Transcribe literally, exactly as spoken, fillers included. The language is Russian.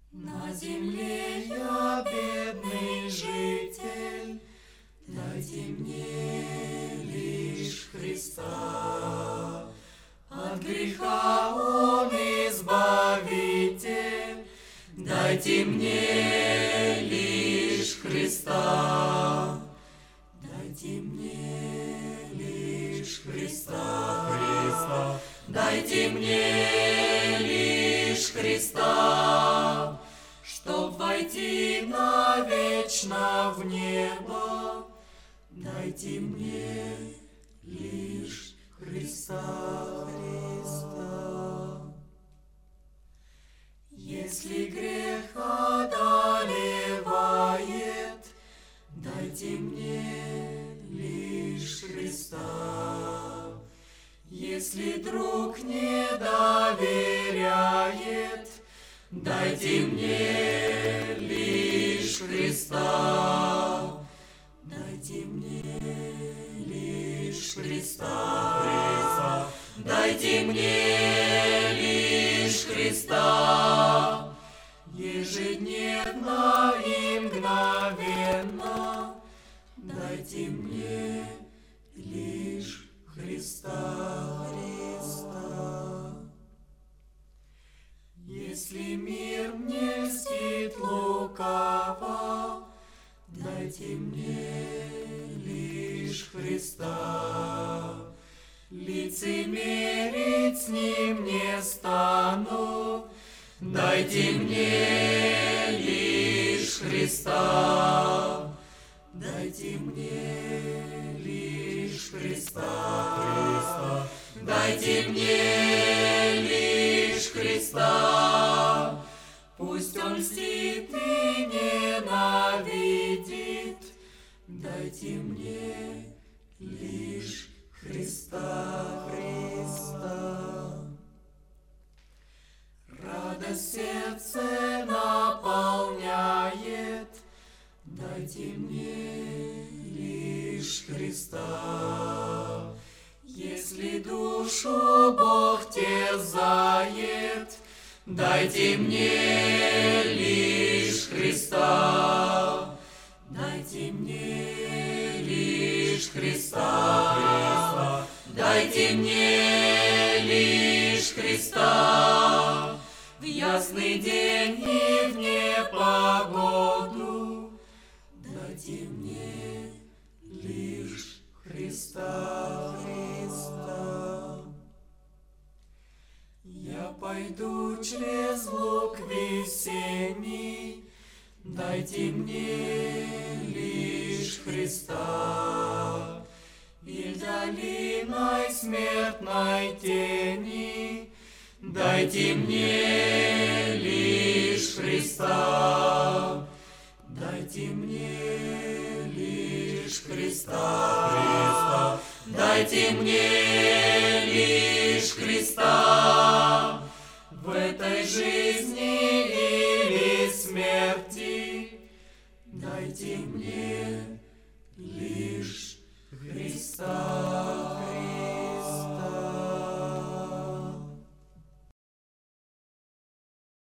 На земле я бедный житель, дайте мне лишь Христа. От греха Он избавитель, дайте мне лишь Христа. Дайте мне лишь Христа, Христа. Дайте мне лишь Христа, чтоб войти навечно в небо. Дайте мне лишь Христа, Христа. Если грех одолевает, дайте мне лишь Христа. Если друг не доверяет, дайте мне лишь Христа. Дайте мне лишь Христа, Христа. Дайте мне лишь Христа. Ежедневно и мгновенно дайте мне лишь Христа, Христа. Если мир мне льстит лукаво, дайте мне лишь Христа. Лицемерить с ним не стану, дайте мне лишь Христа. Дайте мне лишь Христа, Христа. Дайте мне лишь Христа. Пусть Он льстит и ненавидит, дайте мне лишь Христа, Христа. Радость сердце наполняет, дайте мне лишь Христа. Если душу Бог терзает, дайте мне лишь Христа. Дайте мне лишь Христа, Христа. Дайте мне лишь Христа. В ясный день и в непогоду дайте мне лишь Христа, Христа. Я пойду через луг весенний, дайте мне лишь Христа. И долиной смертной тени дайте мне лишь Христа. Дайте мне лишь Христа, Христа. Дайте мне лишь Христа. В этой жизни или смерти дайте мне лишь Христа.